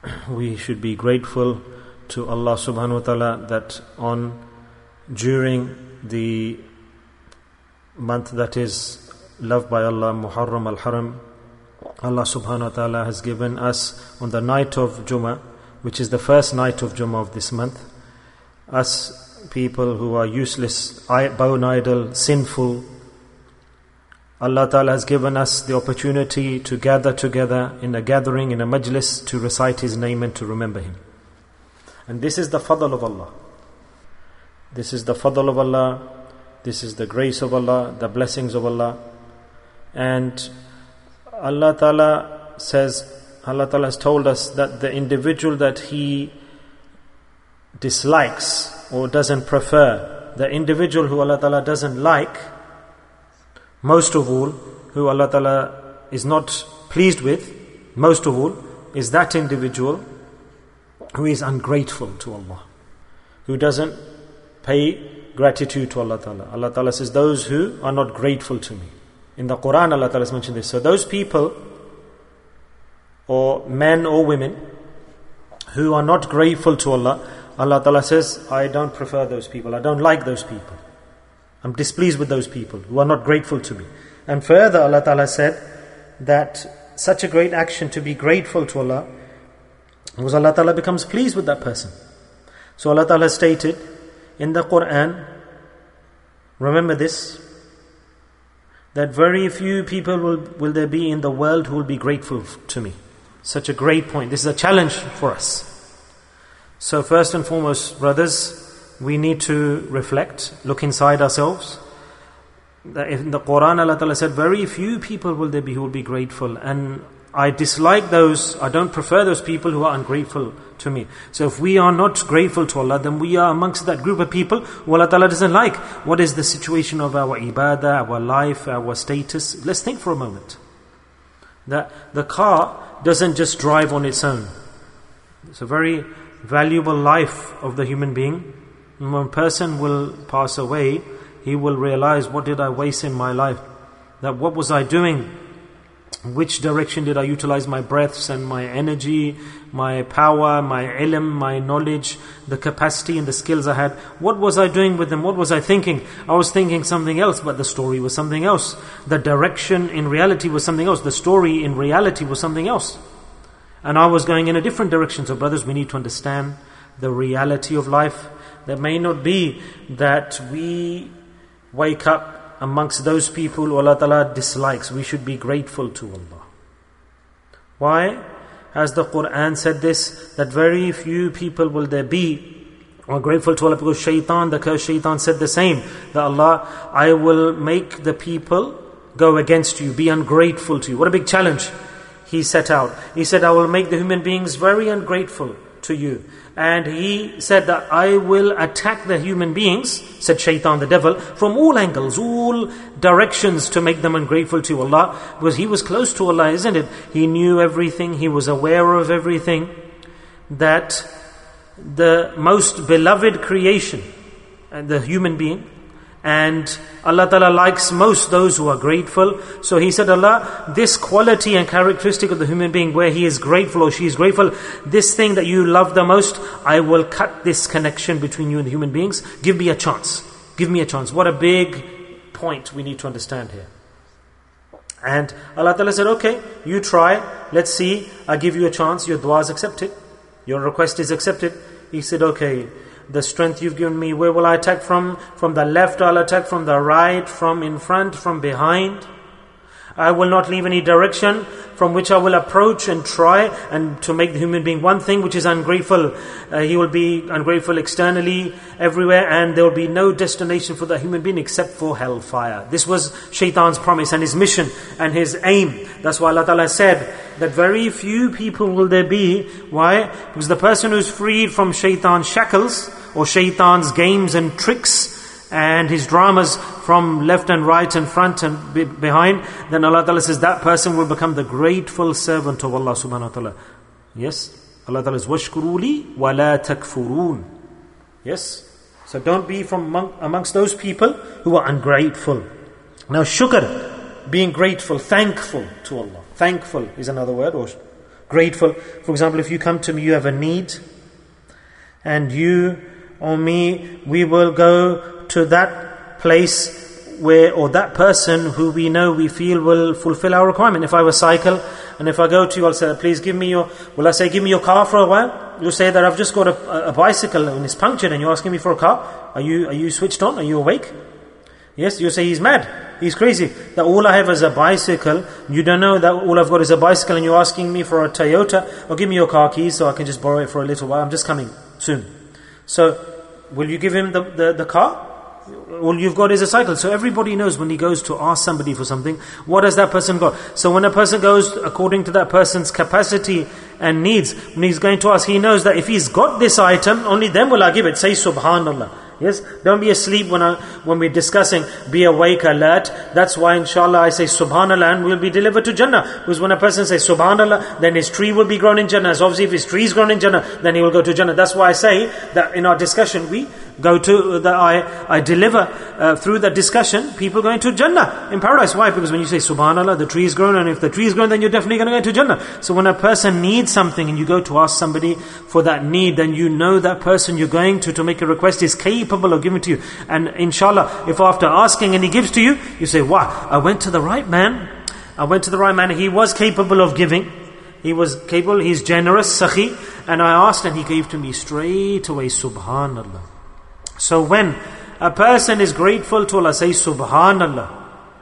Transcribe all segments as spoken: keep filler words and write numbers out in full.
we should be grateful to Allah subhanahu wa ta'ala that on during the month that is loved by Allah, Muharram al-Haram, Allah subhanahu wa ta'ala has given us on the night of Jummah, which is the first night of Jummah of this month, us people who are useless, bone idle, sinful, Allah ta'ala has given us the opportunity to gather together in a gathering, in a majlis, to recite His name and to remember Him. And this is the fadl of Allah. This is the fadl of Allah. This is the grace of Allah, the blessings of Allah. And Allah ta'ala says, Allah ta'ala has told us that the individual that He dislikes or doesn't prefer, the individual who Allah ta'ala doesn't like, most of all, who Allah ta'ala is not pleased with, most of all, is that individual who is ungrateful to Allah, who doesn't pay gratitude to Allah ta'ala. Allah ta'ala says, those who are not grateful to me. In the Quran, Allah ta'ala has mentioned this. So those people, or men or women, who are not grateful to Allah, Allah ta'ala says, I don't prefer those people, I don't like those people. I'm displeased with those people who are not grateful to me. And further, Allah Ta'ala said that such a great action to be grateful to Allah, because Allah Ta'ala becomes pleased with that person. So Allah Ta'ala stated in the Quran, remember this, that very few people will, will there be in the world who will be grateful to me. Such a great point. This is a challenge for us. So first and foremost, brothers, we need to reflect, look inside ourselves. In the Quran, Allah Ta'ala said, very few people will there be who will be grateful. And I dislike those, I don't prefer those people who are ungrateful to me. So if we are not grateful to Allah, then we are amongst that group of people who Allah Ta'ala doesn't like. What is the situation of our ibadah, our life, our status? Let's think for a moment. That the car doesn't just drive on its own. It's a very valuable life of the human being. When a person will pass away, he will realize, what did I waste in my life? That what was I doing? Which direction did I utilize my breaths and my energy, my power, my ilm, my knowledge, the capacity and the skills I had? What was I doing with them? What was I thinking? I was thinking something else, but the story was something else. The direction in reality was something else. The story in reality was something else. And I was going in a different direction. So brothers, we need to understand the reality of life. There may not be that we wake up amongst those people who Allah Ta'ala dislikes. We should be grateful to Allah. Why? As the Quran said this, that very few people will there be who are grateful to Allah, because shaitan, the cursed shaitan said the same, that Allah, I will make the people go against you, be ungrateful to you. What a big challenge he set out. He said, I will make the human beings very ungrateful to you. And he said that I will attack the human beings, said shaitan, the devil, from all angles, all directions, to make them ungrateful to Allah. Because he was close to Allah, isn't it? He knew everything, he was aware of everything. That the most beloved creation, the human being, and Allah Ta'ala likes most those who are grateful. So he said, Allah, this quality and characteristic of the human being, where he is grateful or she is grateful, this thing that you love the most, I will cut this connection between you and the human beings. Give me a chance. Give me a chance. What a big point we need to understand here. And Allah Ta'ala said, okay, you try. Let's see. I give you a chance. Your dua is accepted. Your request is accepted. He said, okay, the strength you've given me, where will I attack from? From the left I'll attack, from the right, from in front, from behind. I will not leave any direction from which I will approach and try and to make the human being one thing, which is ungrateful. Uh, he will be ungrateful externally, everywhere, and there will be no destination for the human being except for hellfire. This was shaitan's promise and his mission and his aim. That's why Allah Ta'ala said that very few people will there be. Why? Because the person who's freed from shaitan's shackles or shaitan's games and tricks and his dramas from left and right and front and be- behind, then Allah Ta'ala says that person will become the grateful servant of Allah Subhanahu Wa Ta'ala. Yes? Allah Ta'ala says, وَاشْكُرُوا لِي وَلَا تَكْفُرُونَ. Yes? So don't be from among, amongst those people who are ungrateful. Now shukr, being grateful, thankful to Allah. Thankful is another word, or Grateful. For example, if you come to me, you have a need, and you or me, we will go to that place where, or that person who we know, we feel will fulfill our requirement. If I have a cycle, and if I go to you, I'll say, please give me your, will I say, give me your car for a while? You'll say that I've just got a, a bicycle and it's punctured and you're asking me for a car. Are you, are you switched on? Are you awake? Yes, you say he's mad. He's crazy. That all I have is a bicycle. You don't know that all I've got is a bicycle and you're asking me for a Toyota. Or give me your car keys so I can just borrow it for a little while. I'm just coming soon. So, will you give him the, the, the car? All you've got is a cycle. So everybody knows when he goes to ask somebody for something, what has that person got? So when a person goes according to that person's capacity and needs, when he's going to ask, he knows that if he's got this item, only then will I give it. Say Subhanallah. Yes, don't be asleep when I, when we're discussing. Be awake, alert. That's why inshallah I say Subhanallah and we'll be delivered to Jannah. Because when a person says Subhanallah, then his tree will be grown in Jannah. So obviously if his tree is grown in Jannah, then he will go to Jannah. That's why I say that in our discussion we go to, that I, I deliver uh, through that discussion, people going to Jannah in paradise. Why? Because when you say Subhanallah, the tree is grown, and if the tree is grown, then you're definitely going to go to Jannah. So when a person needs something and you go to ask somebody for that need, then you know that person you're going to to make a request is capable of giving to you. And inshallah, if after asking and he gives to you, you say, wow, I went to the right man, I went to the right man, he was capable of giving, he was capable, he's generous, sakhi, and I asked and he gave to me straight away, Subhanallah. So when a person is grateful to Allah, say Subhanallah,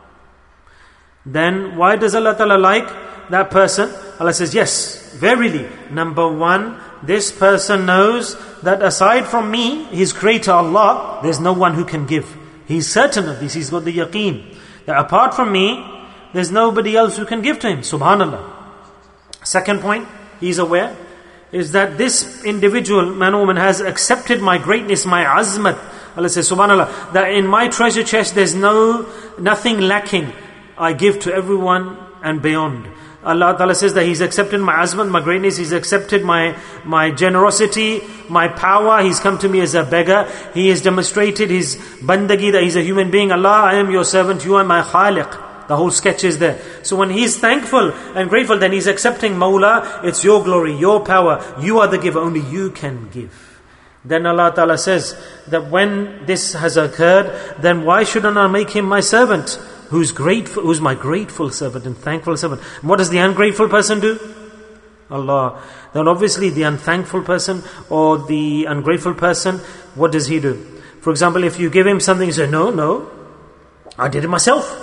then why does Allah Ta'ala like that person? Allah says, yes, verily, number one, this person knows that aside from me, his creator Allah, there's no one who can give. He's certain of this, he's got the yaqeen, that apart from me, there's nobody else who can give to him. Subhanallah. Second point, he's aware, is that this individual, man or woman, has accepted my greatness, my azmat. Allah says, Subhanallah, that in my treasure chest there's no nothing lacking. I give to everyone and beyond. Allah Ta'ala says that He's accepted my azmat, my greatness, He's accepted my, my generosity, my power. He's come to me as a beggar. He has demonstrated His bandagi, that He's a human being. Allah, I am your servant, you are my khaliq. The whole sketch is there. So when he's thankful and grateful, then he's accepting, Mawla, it's your glory, your power. You are the giver, only you can give. Then Allah Ta'ala says that when this has occurred, then why shouldn't I make him my servant? Who's grateful, who's my grateful servant and thankful servant. And what does the ungrateful person do? Allah. Then obviously the unthankful person or the ungrateful person, what does he do? For example, if you give him something, he says, no, no, I did it myself.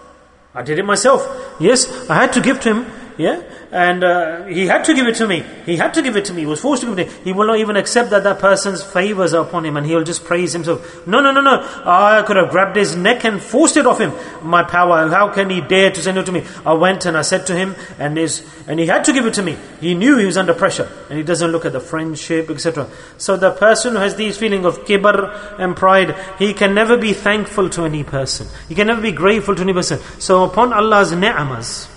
I did it myself. Yes, I had to give to him. Yeah, and uh, he had to give it to me. He had to give it to me. He was forced to give it to me. He will not even accept that that person's favors are upon him, and he will just praise himself. No, no, no, no. I could have grabbed his neck and forced it off him. My power. How can he dare to send it to me? I went and I said to him, and his, and he had to give it to me. He knew he was under pressure, and he doesn't look at the friendship, et cetera. So the person who has these feelings of kibr and pride, he can never be thankful to any person. He can never be grateful to any person. So upon Allah's ni'amas,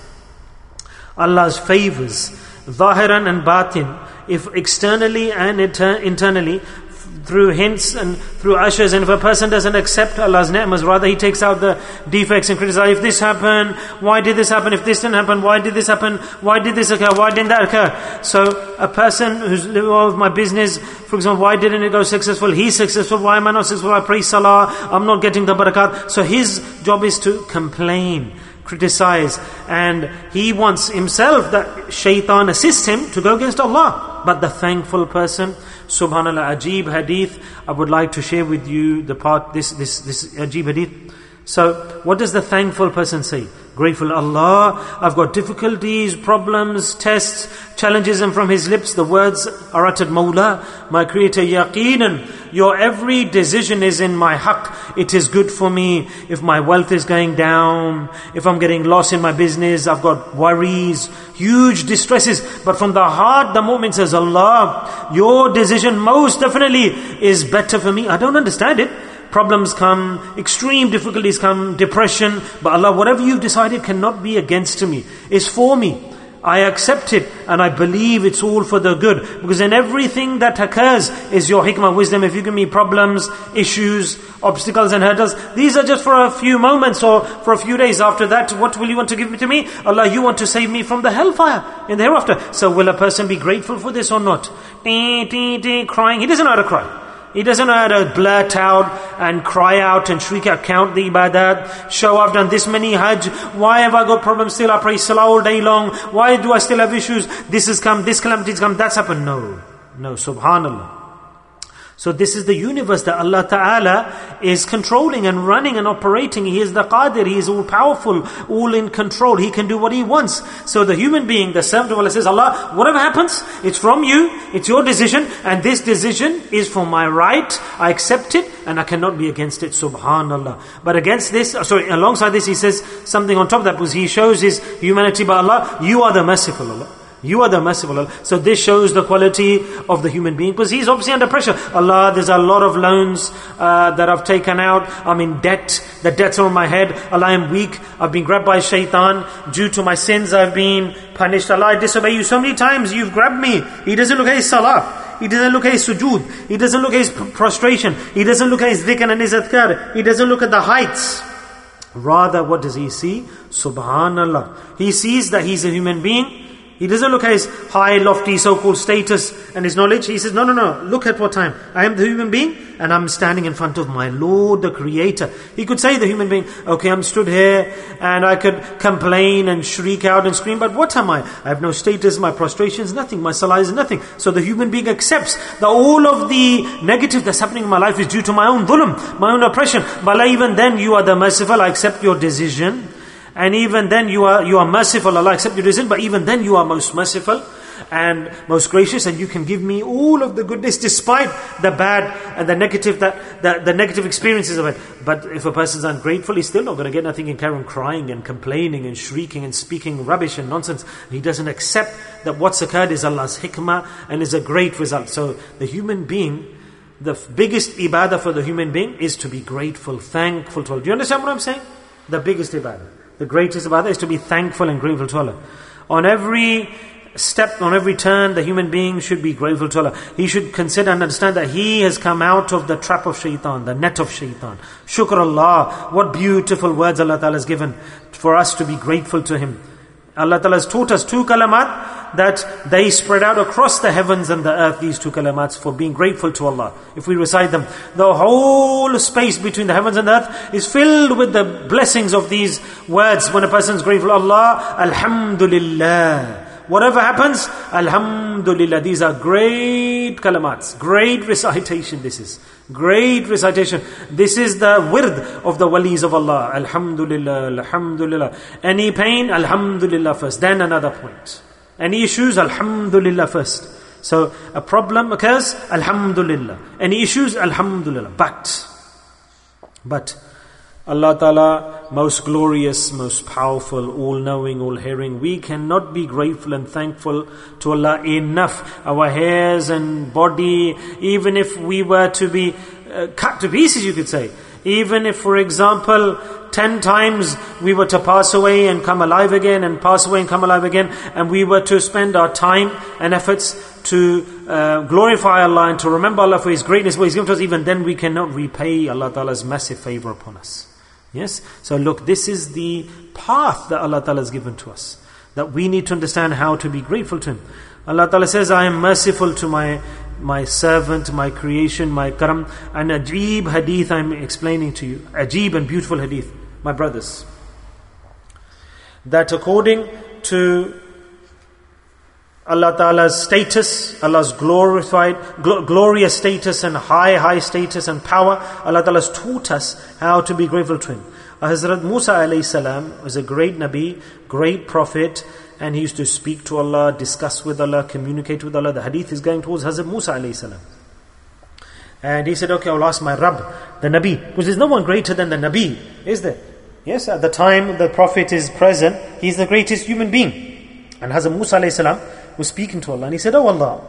Allah's favors, zahiran and batin, if externally and inter- internally, through hints and through ushers, and if a person doesn't accept Allah's ni'mas, rather he takes out the defects and criticizes, if this happened, why did this happen? If this didn't happen, why did this happen? Why did this occur? Why didn't that occur? So a person who's living all of my business, for example, why didn't it go successful? He's successful, why am I not successful? I pray salah, I'm not getting the barakat. So his job is to complain, criticize, and he wants himself that shaitan assists him to go against Allah. But the thankful person, subhanallah, Ajib hadith, I would like to share with you the part, this, this, this Ajib hadith. So, what does the thankful person say? Grateful, Allah, I've got difficulties, problems, tests, challenges, and from his lips the words are uttered, Mawla, my creator, yaqeenan, your every decision is in my haqq. It is good for me. If my wealth is going down, if I'm getting lost in my business, I've got worries, huge distresses. But from the heart, the mu'min says, Allah, your decision most definitely is better for me. I don't understand it. Problems come, extreme difficulties come, depression. But Allah, whatever you've decided cannot be against me. It's for me. I accept it and I believe it's all for the good. Because in everything that occurs is your hikmah, wisdom. If you give me problems, issues, obstacles and hurdles, these are just for a few moments or for a few days. After that, what will you want to give me to me? Allah, you want to save me from the hellfire in the hereafter. So will a person be grateful for this or not? Dee, dee, dee, crying. He doesn't know how to cry. He doesn't know how to blurt out and cry out and shriek out, count the ibadat, show I've done this many hajj, why have I got problems still, I pray salah all day long, why do I still have issues, this has come, this calamity has come, that's happened. No, no, subhanallah. So this is the universe that Allah Ta'ala is controlling and running and operating. He is the Qadir, He is all powerful, all in control. He can do what He wants. So the human being, the servant of Allah says, Allah, whatever happens, it's from you, it's your decision, and this decision is for my right. I accept it and I cannot be against it, subhanallah. But against this, sorry, alongside this He says something on top of that, because He shows His humanity by Allah, you are the merciful Allah. You are the merciful Allah. So this shows the quality of the human being, because he's obviously under pressure. Allah, there's a lot of loans uh, that I've taken out. I'm in debt. The debts are on my head. Allah, I'm weak. I've been grabbed by shaitan. Due to my sins, I've been punished. Allah, I disobey you so many times. You've grabbed me. He doesn't look at his salah. He doesn't look at his sujood. He doesn't look at his prostration. He doesn't look at his dhikr and his adhkar. He doesn't look at the heights. Rather, what does he see? Subhanallah. He sees that he's a human being. He doesn't look at his high, lofty, so-called status and his knowledge. He says, no, no, no, look at what time. I am the human being and I'm standing in front of my Lord, the Creator. He could say, the human being, okay, I'm stood here and I could complain and shriek out and scream, but what am I? I have no status, my prostration is nothing, my salah is nothing. So the human being accepts that all of the negative that's happening in my life is due to my own dhulm, my own oppression. But even then, you are the merciful, I accept your decision. And even then you are you are merciful, Allah accept your decision, but even then you are most merciful and most gracious, and you can give me all of the goodness despite the bad and the negative that the, the negative experiences of it. But if a person's ungrateful, he's still not going to get nothing and carry on crying and complaining and shrieking and speaking rubbish and nonsense. He doesn't accept that what's occurred is Allah's hikmah and is a great result. So the human being, the biggest ibadah for the human being is to be grateful, thankful to Allah. Do you understand what I'm saying? The biggest ibadah. The greatest ibadah is to be thankful and grateful to Allah. On every step, on every turn, the human being should be grateful to Allah. He should consider and understand that he has come out of the trap of shaitan, the net of shaitan. Shukr Allah. What beautiful words Allah Ta'ala has given for us to be grateful to Him. Allah Ta'ala has taught us two kalamat that they spread out across the heavens and the earth, these two kalamats, for being grateful to Allah. If we recite them, the whole space between the heavens and the earth is filled with the blessings of these words. When a person is grateful, Allah, Alhamdulillah. Whatever happens, Alhamdulillah. These are great kalamats, great recitation this is. Great recitation. This is the wird of the walis of Allah. Alhamdulillah, Alhamdulillah. Any pain, Alhamdulillah first, then another point. Any issues, Alhamdulillah first. So a problem occurs, Alhamdulillah. Any issues, Alhamdulillah. But, but Allah Ta'ala, most glorious, most powerful, all-knowing, all-hearing. We cannot be grateful and thankful to Allah enough. Our hairs and body, even if we were to be uh, cut to pieces, you could say. Even if, for example, ten times we were to pass away and come alive again, and pass away and come alive again, and we were to spend our time and efforts to uh, glorify Allah and to remember Allah for His greatness, what He's given to us, even then we cannot repay Allah Ta'ala's massive favor upon us. Yes? So look, this is the path that Allah Ta'ala has given to us, that we need to understand how to be grateful to Him. Allah Ta'ala says, I am merciful to my my servant, my creation, my karam. An ajib hadith I'm explaining to you. Ajib and beautiful hadith, my brothers. That according to Allah Ta'ala's status, Allah's glorified, gl- glorious status and high, high status and power, Allah Ta'ala has taught us how to be grateful to Him. Hazrat Musa alayhi salam was a great Nabi, great Prophet, and he used to speak to Allah, discuss with Allah, communicate with Allah. The hadith is going towards Hazrat Musa alayhi salam. And he said, okay, I'll ask my Rabb, the Nabi, because there's no one greater than the Nabi, is there? Yes, at the time the Prophet is present, he's the greatest human being. And Hazrat Musa alayhi salam was speaking to Allah, and he said, oh Allah,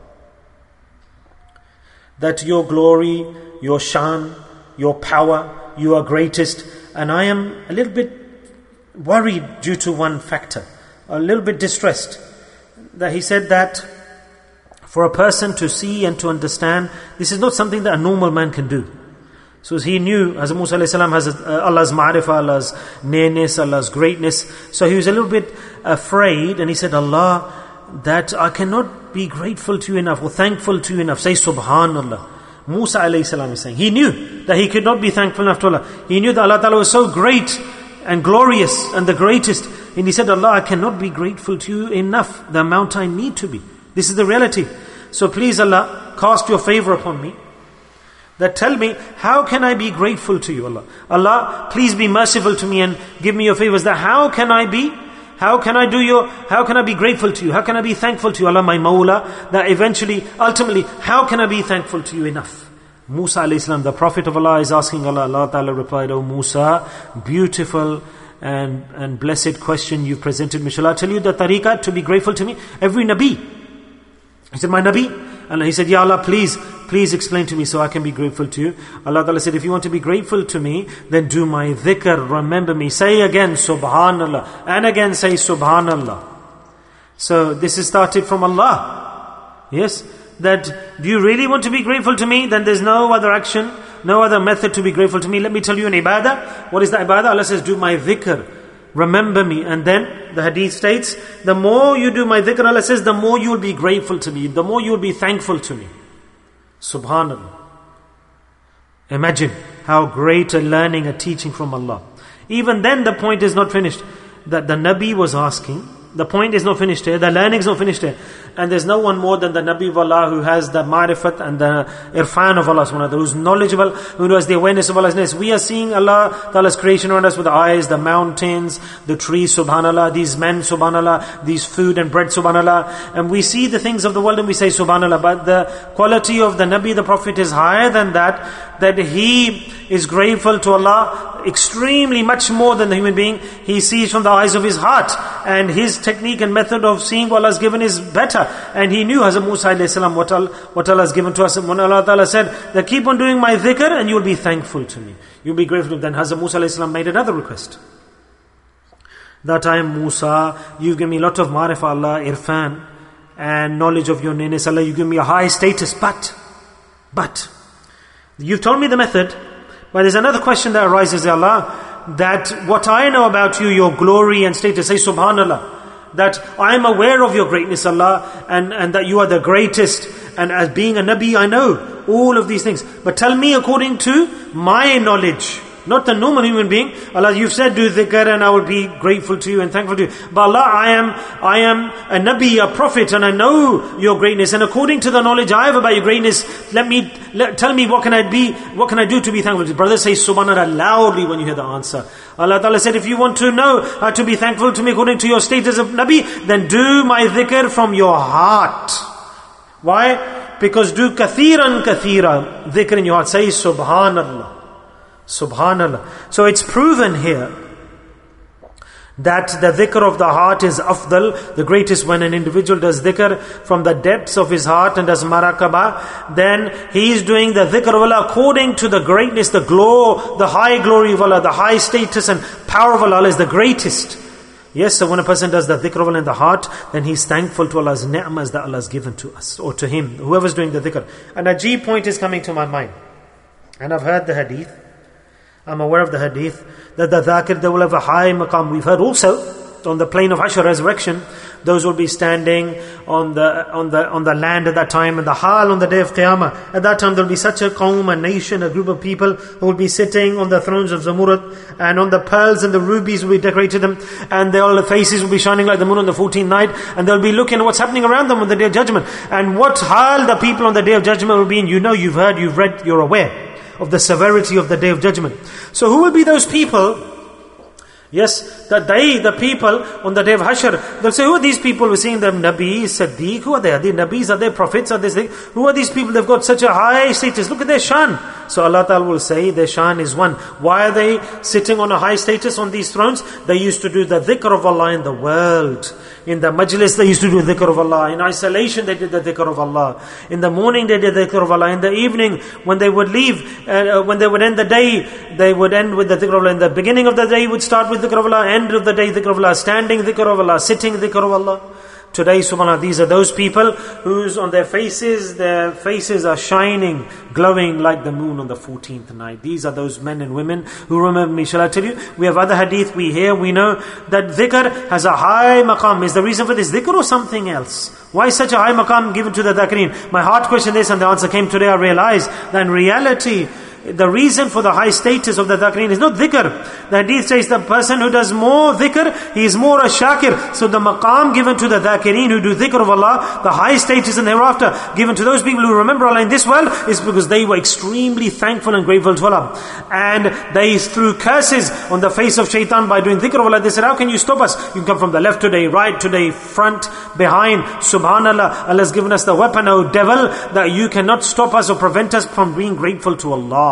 that your glory, your shan, your power, you are greatest, and I am a little bit worried due to one factor. a little bit distressed. That he said that for a person to see and to understand, this is not something that a normal man can do. So he knew Hazrat Musa alayhi salam has Allah's ma'rifah, Allah's nearness, Allah's greatness. So he was a little bit afraid, and he said, Allah, that I cannot be grateful to you enough or thankful to you enough. Say Subhanallah. Musa alayhi salam is saying, he knew that he could not be thankful enough to Allah. He knew that Allah Ta'ala was so great and glorious and the greatest. And he said, Allah, I cannot be grateful to you enough, the amount I need to be. This is the reality. So please Allah, cast your favor upon me. That tell me, how can I be grateful to you, Allah? Allah, please be merciful to me and give me your favors. That how can I be, how can I do your, how can I be grateful to you? How can I be thankful to you, Allah, my Mawla? That eventually, ultimately, how can I be thankful to you enough? Musa alayhi salam, the Prophet of Allah, is asking Allah. Allah Ta'ala replied, "O Musa, beautiful and, and blessed question you've presented me. Shall I tell you the tariqah to be grateful to me? Every Nabi." He said, "My Nabi?" And he said, "Ya Allah, please, please explain to me so I can be grateful to you." Allah Ta'ala said, "If you want to be grateful to me, then do my dhikr, remember me. Say again, Subhanallah. And again say, Subhanallah." So this is started from Allah. Yes, that do you really want to be grateful to me? Then there's no other action, no other method to be grateful to me. Let me tell you an ibadah. What is the ibadah? Allah says, do my dhikr. Remember me. And then the hadith states, the more you do my dhikr, Allah says, the more you will be grateful to me, the more you will be thankful to me. Subhanallah. Imagine how great a learning, a teaching from Allah. Even then the point is not finished. That the Nabi was asking, the point is not finished here, the learning is not finished here. And there's no one more than the Nabi of Allah who has the ma'rifat and the irfan of Allah subhanahu wa ta'ala, who's knowledgeable, who has the awareness of Allah's nearness. We are seeing Allah Ta'ala's creation around us with the eyes, the mountains, the trees, subhanallah, these men, subhanallah, these food and bread, subhanallah. And we see the things of the world and we say subhanallah. But the quality of the Nabi, the Prophet, is higher than that, that he is grateful to Allah extremely much more than the human being. He sees from the eyes of his heart, and his technique and method of seeing what Allah has given is better. And he knew Hazrat Musa alayhi salam what Allah, what Allah has given to us. And when Allah Ta'ala said that keep on doing my dhikr and you will be thankful to me, you'll be grateful. Then Hazrat Musa alayhi salam made another request, that I am Musa, you give me a lot of ma'rifah, Allah, irfan and knowledge of your nearness, Allah, you give me a high status, but but you've told me the method, but there's another question that arises, Allah, that what I know about you, your glory and status, say subhanallah, that I am aware of your greatness, Allah, and, and that you are the greatest, and as being a Nabi I know all of these things, but tell me according to my knowledge, not the normal human being. Allah, you've said do dhikr and I will be grateful to you and thankful to you. But Allah, I am I am a Nabi, a Prophet, and I know your greatness. And according to the knowledge I have about your greatness, let me let, tell me what can I be, what can I do to be thankful to you? Brothers, say subhanallah loudly when you hear the answer. Allah Ta'ala said, if you want to know how to be thankful to me according to your status of Nabi, then do my dhikr from your heart. Why? Because do kathiran kathira dhikr in your heart. Say subhanallah. Subhanallah. So it's proven here that the dhikr of the heart is afdal, the greatest. When an individual does dhikr from the depths of his heart and does marakabah, then he is doing the dhikr of Allah according to the greatness, the glow, the high glory of Allah, the high status and power of Allah is the greatest. Yes, so when a person does the dhikr of Allah in the heart, then he's thankful to Allah's ni'mas that Allah has given to us, or to him, whoever's doing the dhikr. An ajib point is coming to my mind, and I've heard the hadith, I'm aware of the hadith, that the dhakir, they will have a high maqam. We've heard also, on the plain of Hashr, resurrection, those will be standing on the on the on the land at that time, and the hal on the day of Qiyamah. At that time there will be such a qawm, a nation, a group of people who will be sitting on the thrones of Zamurud, and on the pearls and the rubies will be decorated them, and their all the faces will be shining like the moon on the fourteenth night, and they'll be looking at what's happening around them on the day of judgment. And what hal the people on the day of judgment will be in, you know, you've heard, you've read, you're aware of the severity of the day of judgment. So who will be those people? Yes, that they, the people on the day of Hashr, they'll say, who are these people? We're seeing them Nabi, Siddiq, who are they? Are they Nabis? Are they prophets? Are they, who are these people? They've got such a high status. Look at their shan. So Allah Ta'ala will say their shan is one. Why are they sitting on a high status on these thrones? They used to do the dhikr of Allah in the world. In the majlis they used to do dhikr of Allah. In isolation they did the dhikr of Allah. In the morning they did the dhikr of Allah. In the evening when they would leave, uh, when they would end the day, they would end with the dhikr of Allah. In the beginning of the day would start with dhikr of Allah. End of the day dhikr of Allah. Standing dhikr of Allah. Sitting dhikr of Allah. Today, subhanAllah, these are those people whose on their faces, their faces are shining, glowing like the moon on the fourteenth night. These are those men and women who remember me. Shall I tell you? We have other hadith, we hear, we know that dhikr has a high maqam. Is the reason for this dhikr or something else? Why is such a high maqam given to the dhakireen? My heart questioned this and the answer came today. I realized that in reality, the reason for the high status of the dhakireen is not dhikr. The hadith says the person who does more dhikr, he is more a shakir. So the maqam given to the dhakireen who do dhikr of Allah, the high status and thereafter given to those people who remember Allah in this world, is because they were extremely thankful and grateful to Allah. And they threw curses on the face of shaitan by doing dhikr of Allah. They said, how can you stop us? You can come from the left today, right today, front, behind. Subhanallah, Allah has given us the weapon, O devil, that you cannot stop us or prevent us from being grateful to Allah.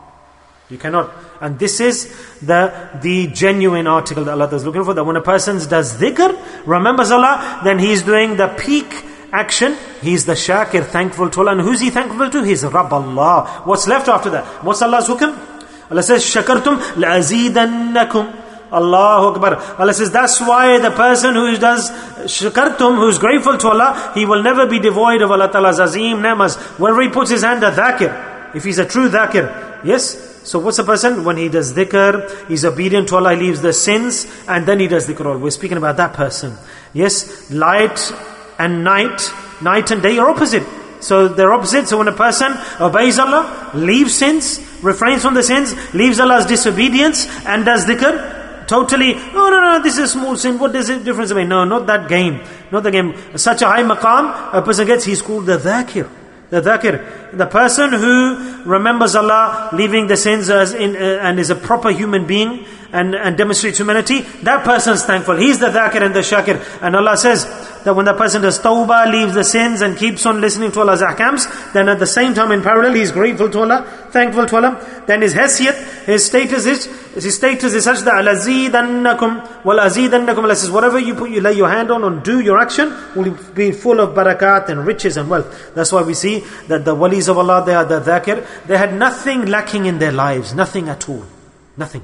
You cannot. And this is the the genuine article that Allah is looking for. That when a person does dhikr, remembers Allah, then he is doing the peak action. He is the shakir, thankful to Allah. And who's he thankful to? He is Rabb Allah. What's left after that? What's Allah's hukm? Allah says, Shakartum la'azidannakum. Allahu Akbar. Allah says, that's why the person who does shakartum, who is grateful to Allah, he will never be devoid of Allah Ta'ala's azim ni'mas. Whenever he puts his hand at dhakir, if he's a true dhakir, yes. So what's a person? When he does dhikr, he's obedient to Allah, he leaves the sins, and then he does dhikr. We're speaking about that person. Yes, light and night, night and day are opposite. So they're opposite. So when a person obeys Allah, leaves sins, refrains from the sins, leaves Allah's disobedience, and does dhikr, totally, no, no, no, this is a small sin, what does it difference make? No, not that game. Not the game. Such a high maqam a person gets, he's called the dhakir. The dhakir, the person who remembers Allah, leaving the sins as in, uh, and is a proper human being and, and demonstrates humanity, that person is thankful. He's the dhakir and the shakir. And Allah says that when the person does tawbah, leaves the sins and keeps on listening to Allah's ahkams, then at the same time in parallel he is grateful to Allah, thankful to Allah. Then his haysiyat, his status is, his status is such that al-azidannakum wal-azidannakum. Allah says whatever you put, you lay your hand on and do your action will be full of barakat and riches and wealth. That's why we see that the walis of Allah, they are the dhakir. They had nothing lacking in their lives, nothing at all, nothing.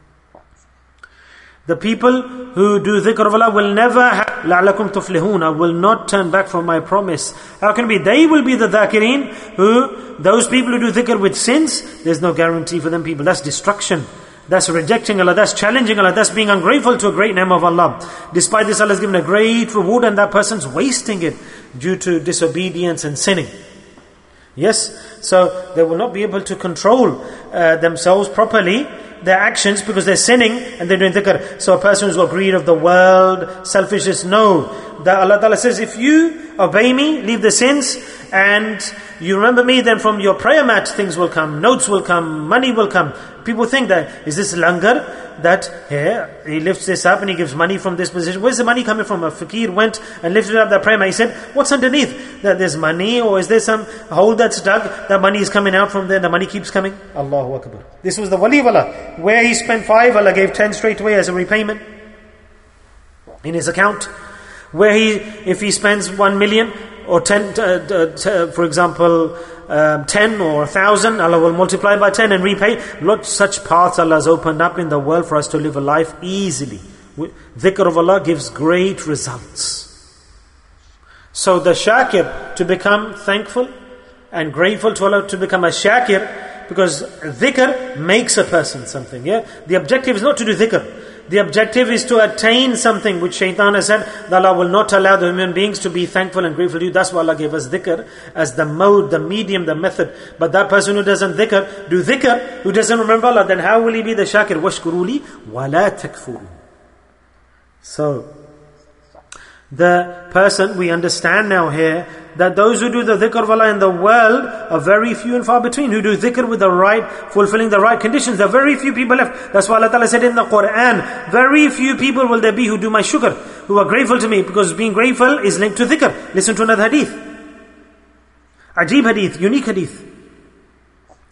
The people who do dhikr of Allah will never have لَعْلَكُمْ تُفْلِحُونَ. I will not turn back from my promise. How can it be? They will be the dhakireen who, those people who do dhikr with sins, there's no guarantee for them people. That's destruction. That's rejecting Allah. That's challenging Allah. That's being ungrateful to a great name of Allah. Despite this, Allah has given a great reward and that person's wasting it due to disobedience and sinning. Yes? So they will not be able to control uh, themselves properly, their actions, because they're sinning and they're doing dhikr. So a person who's got greed of the world, selfishness, no. That Allah Ta'ala says, if you obey me, leave the sins, and you remember me, then from your prayer mat things will come, notes will come, money will come. People think that, is this langar? That here, he lifts this up and he gives money from this position. Where's the money coming from? A fakir went and lifted up the prayer mat. He said, what's underneath? That there's money, or is there some hole that's dug? That money is coming out from there, the money keeps coming. Allahu Akbar. This was the wali of Allah. Where he spent five, Allah gave ten straight away as a repayment in his account. Where he, if he spends one million or ten, uh, uh, for example, um, ten or a thousand, Allah will multiply by ten and repay. Lot such paths Allah has opened up in the world for us to live a life easily. Dhikr of Allah gives great results. So the shakir, to become thankful and grateful to Allah, to become a shakir, because dhikr makes a person something. Yeah, the objective is not to do dhikr. The objective is to attain something which shaitan has said that Allah will not allow the human beings to be thankful and grateful to you. That's why Allah gave us dhikr as the mode, the medium, the method. But that person who doesn't dhikr, do dhikr, who doesn't remember Allah, then how will he be the shakir? Washkuruli wala takfuru. So, the person, we understand now here, that those who do the dhikr of Allah in the world are very few and far between. Who do dhikr with the right, fulfilling the right conditions. There are very few people left. That's why Allah Ta'ala said in the Quran, very few people will there be who do my shukr, who are grateful to me, because being grateful is linked to dhikr. Listen to another hadith. Ajib hadith, unique hadith.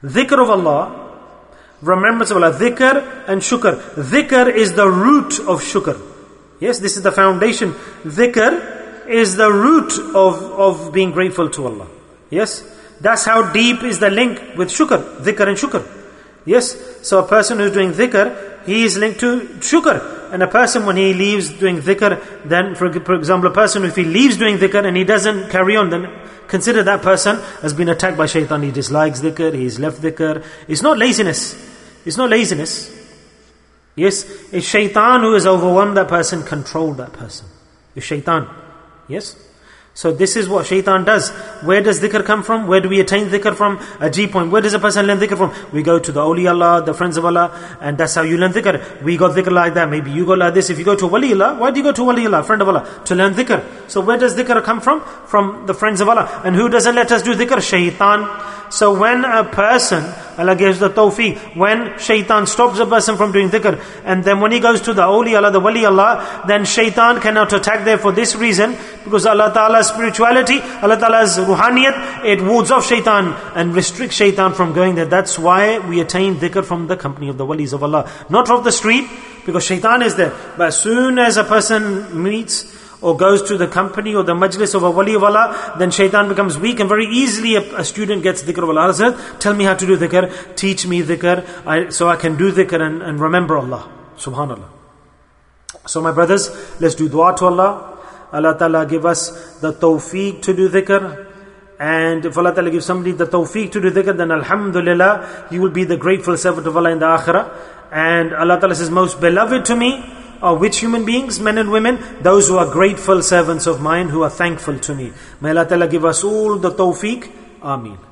Dhikr of Allah, remembrance of Allah, dhikr and shukr. Dhikr is the root of shukr. Yes, this is the foundation. Dhikr is the root of, of being grateful to Allah. Yes, that's how deep is the link with shukr, dhikr and shukr. Yes, so a person who's doing dhikr, he is linked to shukr. And a person when he leaves doing dhikr, then for, for example a person if he leaves doing dhikr and he doesn't carry on, then consider that person has been attacked by shaitan. He dislikes dhikr, he's left dhikr. It's not laziness. It's not laziness. Yes, it's shaitan who has overwhelmed that person, controlled that person. It's shaitan. Yes? So this is what shaitan does. Where does dhikr come from? Where do we attain dhikr from? A G point. Where does a person learn dhikr from? We go to the awliya Allah, the friends of Allah, and that's how you learn dhikr. We got dhikr like that. Maybe you go like this. If you go to wali Allah, why do you go to wali Allah, friend of Allah? To learn dhikr. So where does dhikr come from? From the friends of Allah. And who doesn't let us do dhikr? Shaitan. So when a person, Allah gives the tawfiq, when shaitan stops a person from doing dhikr, and then when he goes to the awliya Allah, the wali Allah, then shaitan cannot attack there for this reason, because Allah Ta'ala's spirituality, Allah Ta'ala's ruhaniyat, it wards off shaitan and restricts shaitan from going there. That's why we attain dhikr from the company of the walis of Allah, not from the street, because shaitan is there. But as soon as a person meets or goes to the company or the majlis of a wali of Allah, then shaitan becomes weak, and very easily a, a student gets dhikr of Allah. Hazrat, tell me how to do dhikr, teach me dhikr, I, so I can do dhikr and, and remember Allah. Subhanallah. So my brothers, let's do dua to Allah. Allah Ta'ala give us the tawfiq to do dhikr. And if Allah Ta'ala gives somebody the tawfiq to do dhikr, then alhamdulillah, he will be the grateful servant of Allah in the akhirah. And Allah Ta'ala says, most beloved to me are which human beings, men and women? Those who are grateful servants of mine, who are thankful to me. May Allah Ta'ala give us all the tawfiq. Ameen.